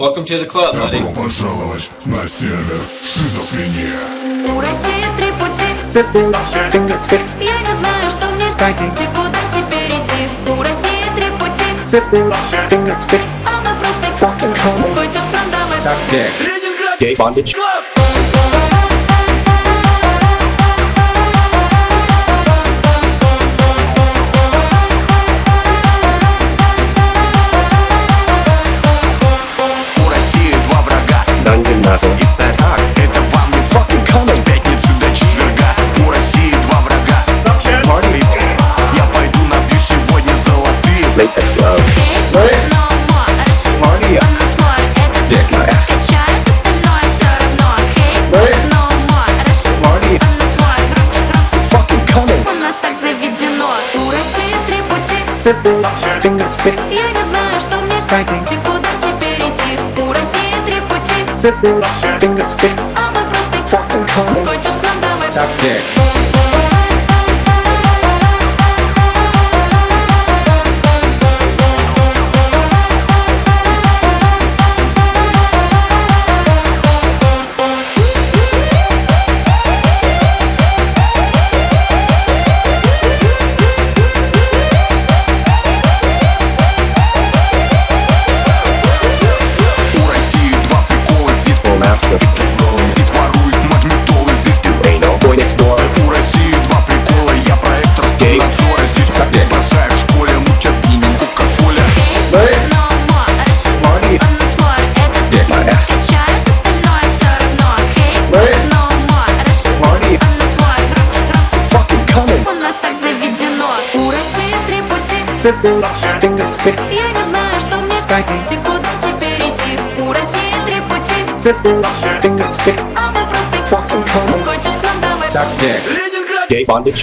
Welcome to the club, buddy. Добро пожаловать на сервер Шизофрения. У России 3 пути. Я не знаю, что мне и куда теперь идти. У России 3 пути. А мы просто хочешь к нам давай. Ленинград, Gay Bondage Club. Это вам не fucking coming. С пятницы до четверга у России 2 врага. Party. Я пойду набью сегодня золотые. Party. Dick my ass. Качает остальное все равно. Party. Fucking coming. У нас так заведено. У России 3 пути. Я не знаю, что мне и куда теперь идти. У России 3 пути. А мы просто хочешь к нам давай. Здесь воруют магнитолы, здесь Boy next door. у России 2 прикола. Я проект Роскомнадзора. Здесь бросают в школе, мутят Сименс, Кока-Коля. Party. Dick my ass. Качает остальное все равно. Party. Fucking coming. У нас так заведено. У России 3 пути. Я не знаю, что мне и куда теперь идти. У России 3 пути. А мы просто хочешь к нам давай. Leniнгрad, Gay Bondage